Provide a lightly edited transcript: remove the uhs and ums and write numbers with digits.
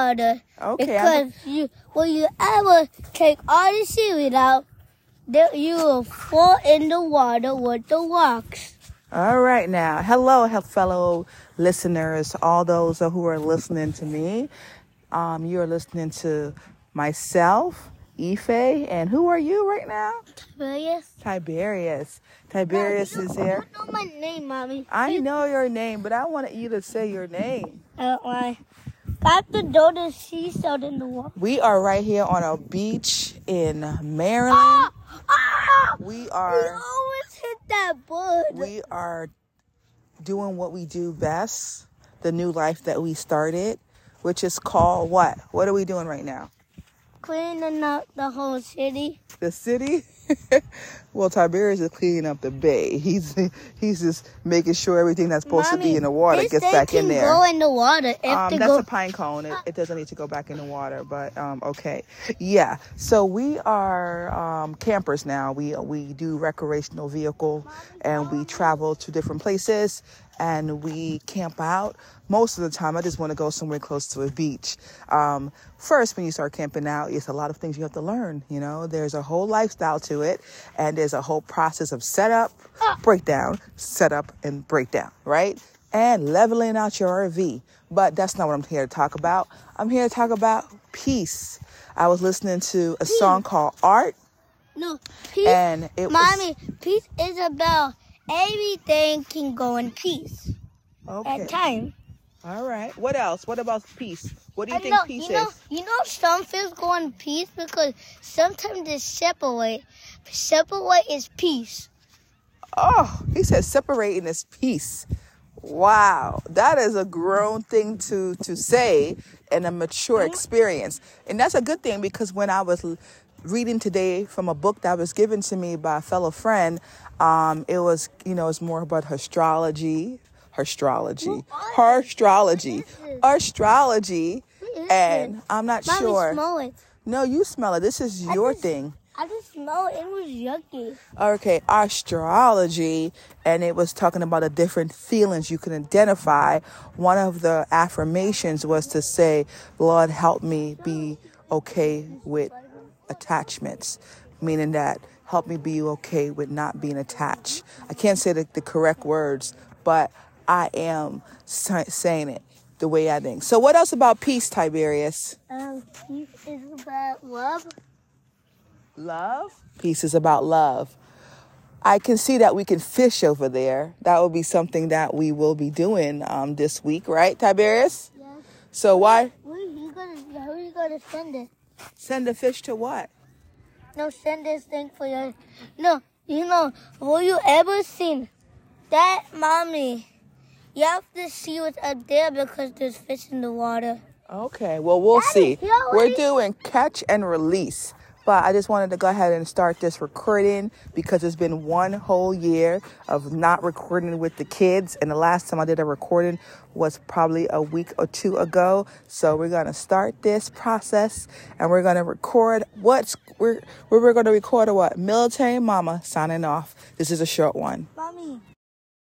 water. Okay. Because when you ever take all the seaweed out, you will fall in the water with the rocks. All right now. Hello, fellow listeners, all those who are listening to me. You're listening to myself, Ife, and who are you right now? Tiberius. Tiberius is here. You know my name, Mommy. I know your name, but I wanted you to say your name. Why? Got the door to see out in the water. We are right here on a beach in Maryland. We always hit that bird. We are doing what we do best, the new life that we started, which is called what? What are we doing right now? Cleaning up the whole city. The city? Well, Tiberius is cleaning up the bay. He's just making sure everything that's supposed to be in the water gets back in there. Go in the water. That's a pine cone. It doesn't need to go back in the water, but okay. Yeah. So we are campers now. We do recreational vehicle, and we travel to different places, and we camp out. Most of the time, I just want to go somewhere close to a beach. First, when you start camping out, it's a lot of things you have to learn. You know, there's a whole lifestyle to it, and there's a whole process of setup, breakdown, setup, and breakdown, right? And leveling out your RV. But that's not what I'm here to talk about. I'm here to talk about peace. I was listening to a song called Art. No, peace. And Peace is about everything can go in peace. Okay. At time. All right. What else? What about peace? What do you think peace is? You know some fish go in peace because sometimes they separate. Separate is peace. Oh, he said separating is peace. Wow. That is a grown thing to say and a mature experience. And that's a good thing because when I was reading today from a book that was given to me by a fellow friend, it was, it's more about astrology, and I'm not sure. Smell it. No, you smell it. This is your thing. I just smell it. It was yucky. Okay, astrology, and it was talking about the different feelings you can identify. One of the affirmations was to say, Lord, help me be okay with attachments, meaning that help me be okay with not being attached. I can't say the correct words, but I am saying it the way I think. So what else about peace, Tiberius? Peace is about love. Love? Peace is about love. I can see that we can fish over there. That will be something that we will be doing this week, right, Tiberius? Yes. So why? Who are you gonna send it? Send the fish to what? No, send this thing for your... No, will you ever seen that, Mommy? You have to see what's up there because there's fish in the water. Okay, well, we'll see. We're doing catch and release. But I just wanted to go ahead and start this recording because it's been one whole year of not recording with the kids. And the last time I did a recording was probably a week or two ago. So we're going to start this process and we're going to record we're going to record what? Military Mama signing off. This is a short one. Mommy,